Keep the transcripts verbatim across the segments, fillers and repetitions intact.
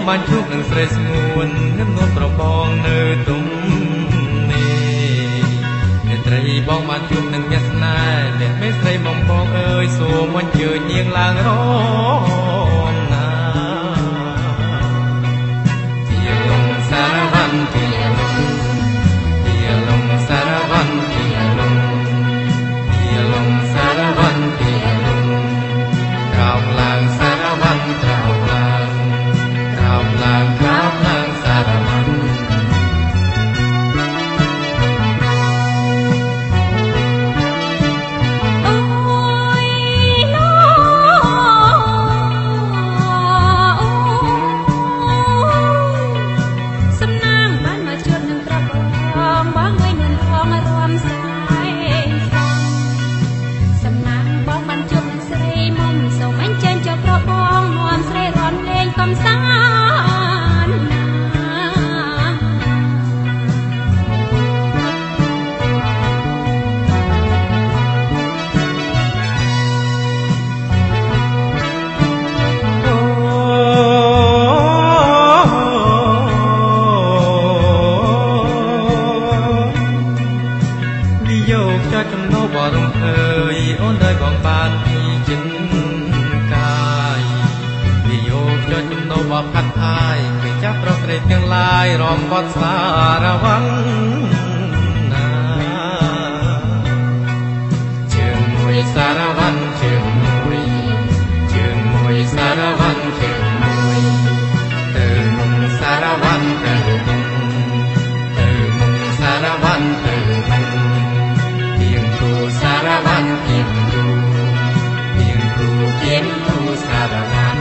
បានជួបនឹងស្រីស្ងួននឹងនួនប្របងនៅទុំនេះអ្នកត្រីបងបានជួបនឹងអ្នកស្នេហ៍អ្នកមេស្រីបងបងអើយសួរមិនជឿនាងឡើងរងណាជាលងសារវ័នជាលងជាលងសារវ័នជាលងជាលងសារវ័នជាលងក្រោមឡើងសារវ័នក្រោមឡើងក្រោមឡើងក្រោមឡើងសារវ័នចំណោបរំភើយអូនđờiបងបានពីចិនកាយវិយោគចចំណោបផាត់ផាយគេចាប់ប្រក្រេតទាំងឡាយរំបត់សារវ័នណាជើងមួយសារវ័នជើងមួយជើងមួយសារវ័នជើងមួយទៅមុំសារវ័នទៅមុំទៅមុំសារវ័នទៅមុំសារវ័នទៀងទូទៀងទូទៀងទូសារវ័ន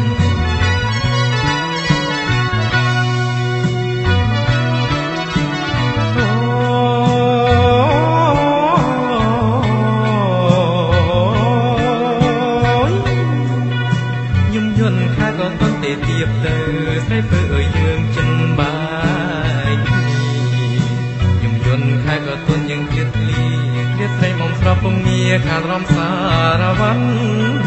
យំយន់ខាក៏តន់ទេទៀបទៅស្រីពើអើយយើងចិនបាយយំយន់ខាក៏តន់យើងទៀតលីស្រីមុំស្របពងងារខាតរំសារវ័ន